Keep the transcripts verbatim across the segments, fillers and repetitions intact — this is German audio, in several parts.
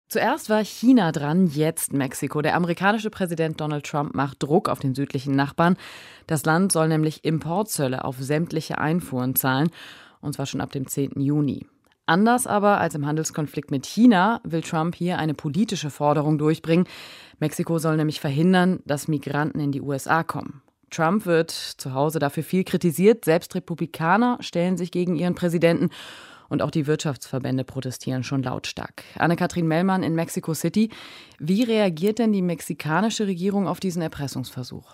Zuerst war China dran, jetzt Mexiko. Der amerikanische Präsident Donald Trump macht Druck auf den südlichen Nachbarn. Das Land soll nämlich Importzölle auf sämtliche Einfuhren zahlen, und zwar schon ab dem zehnten Juni. Anders aber als im Handelskonflikt mit China will Trump hier eine politische Forderung durchbringen. Mexiko soll nämlich verhindern, dass Migranten in die U S A kommen. Trump wird zu Hause dafür viel kritisiert. Selbst Republikaner stellen sich gegen ihren Präsidenten. Und auch die Wirtschaftsverbände protestieren schon lautstark. Anne-Kathrin Mellmann in Mexico City. Wie reagiert denn die mexikanische Regierung auf diesen Erpressungsversuch?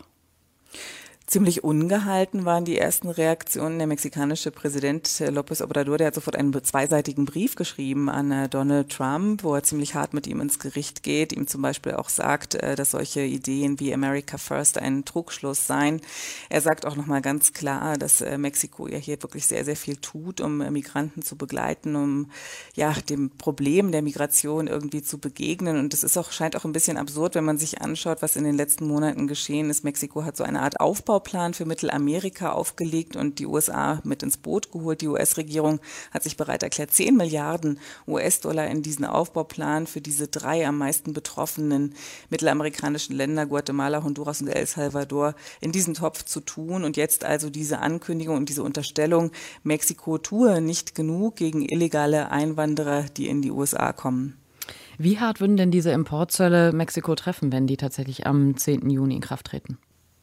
Ziemlich ungehalten waren die ersten Reaktionen. Der mexikanische Präsident López Obrador, der hat sofort einen zweiseitigen Brief geschrieben an Donald Trump, wo er ziemlich hart mit ihm ins Gericht geht, ihm zum Beispiel auch sagt, dass solche Ideen wie America First ein Trugschluss seien. Er sagt auch nochmal ganz klar, dass Mexiko ja hier wirklich sehr, sehr viel tut, um Migranten zu begleiten, um ja dem Problem der Migration irgendwie zu begegnen. Und es ist auch, scheint auch ein bisschen absurd, wenn man sich anschaut, was in den letzten Monaten geschehen ist. Mexiko hat so eine Art Aufbau Plan für Mittelamerika aufgelegt und die U S A mit ins Boot geholt. Die U S-Regierung hat sich bereit erklärt, zehn Milliarden U S-Dollar in diesen Aufbauplan für diese drei am meisten betroffenen mittelamerikanischen Länder, Guatemala, Honduras und El Salvador, in diesen Topf zu tun. Und jetzt also diese Ankündigung und diese Unterstellung, Mexiko tue nicht genug gegen illegale Einwanderer, die in die U S A kommen. Wie hart würden denn diese Importzölle Mexiko treffen, wenn die tatsächlich am zehnten Juni in Kraft treten?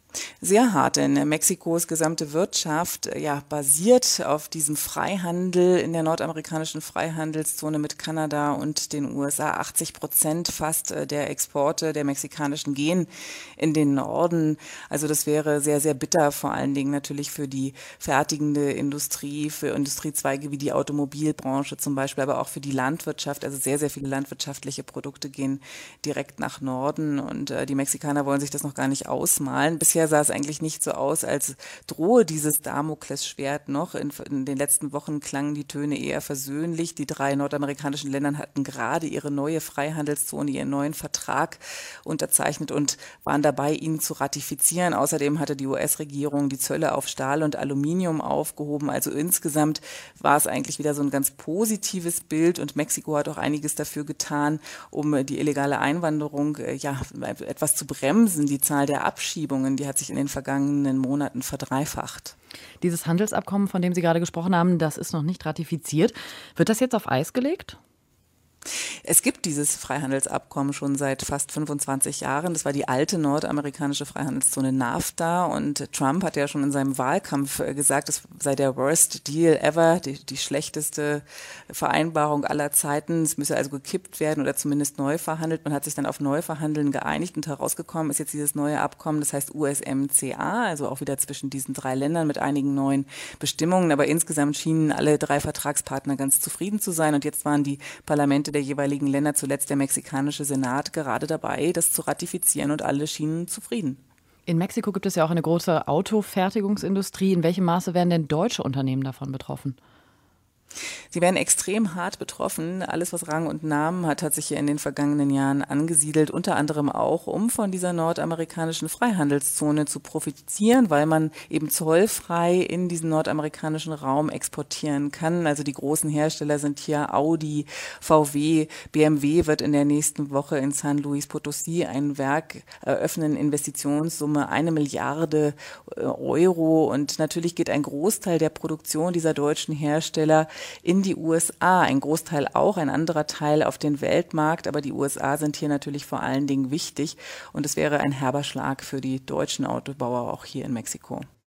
Sehr hart, denn Mexikos gesamte Wirtschaft ja, basiert auf diesem Freihandel in der nordamerikanischen Freihandelszone mit Kanada und den U S A. achtzig Prozent fast der Exporte der mexikanischen gehen in den Norden. Also das wäre sehr, sehr bitter, vor allen Dingen natürlich für die fertigende Industrie, für Industriezweige wie die Automobilbranche zum Beispiel, aber auch für die Landwirtschaft. Also sehr, sehr viele landwirtschaftliche Produkte gehen direkt nach Norden und äh, die Mexikaner wollen sich das noch gar nicht ausmalen. Bisher sah es eigentlich nicht so aus, als drohe dieses Damoklesschwert noch. In, in den letzten Wochen klangen die Töne eher versöhnlich. Die drei nordamerikanischen Länder hatten gerade ihre neue Freihandelszone, ihren neuen Vertrag unterzeichnet und waren dabei, ihn zu ratifizieren. Außerdem hatte die U S-Regierung die Zölle auf Stahl und Aluminium aufgehoben. Also insgesamt war es eigentlich wieder so ein ganz positives Bild und Mexiko hat auch einiges dafür getan, um die illegale Einwanderung ja etwas zu bremsen. Die Zahl der Abschiebungen, die hat sich in den vergangenen Monaten verdreifacht. Dieses Handelsabkommen, von dem Sie gerade gesprochen haben, das ist noch nicht ratifiziert. Wird das jetzt auf Eis gelegt? Es gibt dieses Freihandelsabkommen schon seit fast fünfundzwanzig Jahren. Das war die alte nordamerikanische Freihandelszone NAFTA und Trump hat ja schon in seinem Wahlkampf gesagt, es sei der worst deal ever, die, die schlechteste Vereinbarung aller Zeiten. Es müsse also gekippt werden oder zumindest neu verhandelt. Man hat sich dann auf Neuverhandeln geeinigt und herausgekommen ist jetzt dieses neue Abkommen, das heißt U S M C A, also auch wieder zwischen diesen drei Ländern mit einigen neuen Bestimmungen. Aber insgesamt schienen alle drei Vertragspartner ganz zufrieden zu sein und jetzt waren die Parlamente der jeweiligen Länder, zuletzt der mexikanische Senat, gerade dabei, das zu ratifizieren und alle schienen zufrieden. In Mexiko gibt es ja auch eine große Autofertigungsindustrie. In welchem Maße werden denn deutsche Unternehmen davon betroffen? Sie werden extrem hart betroffen. Alles, was Rang und Namen hat, hat sich hier in den vergangenen Jahren angesiedelt, unter anderem auch, um von dieser nordamerikanischen Freihandelszone zu profitieren, weil man eben zollfrei in diesen nordamerikanischen Raum exportieren kann. Also die großen Hersteller sind hier Audi, V W, B M W wird in der nächsten Woche in San Luis Potosí ein Werk eröffnen, Investitionssumme eine Milliarde Euro und natürlich geht ein Großteil der Produktion dieser deutschen Hersteller in die U S A, ein Großteil auch, ein anderer Teil auf den Weltmarkt, aber die U S A sind hier natürlich vor allen Dingen wichtig und es wäre ein herber Schlag für die deutschen Autobauer auch hier in Mexiko.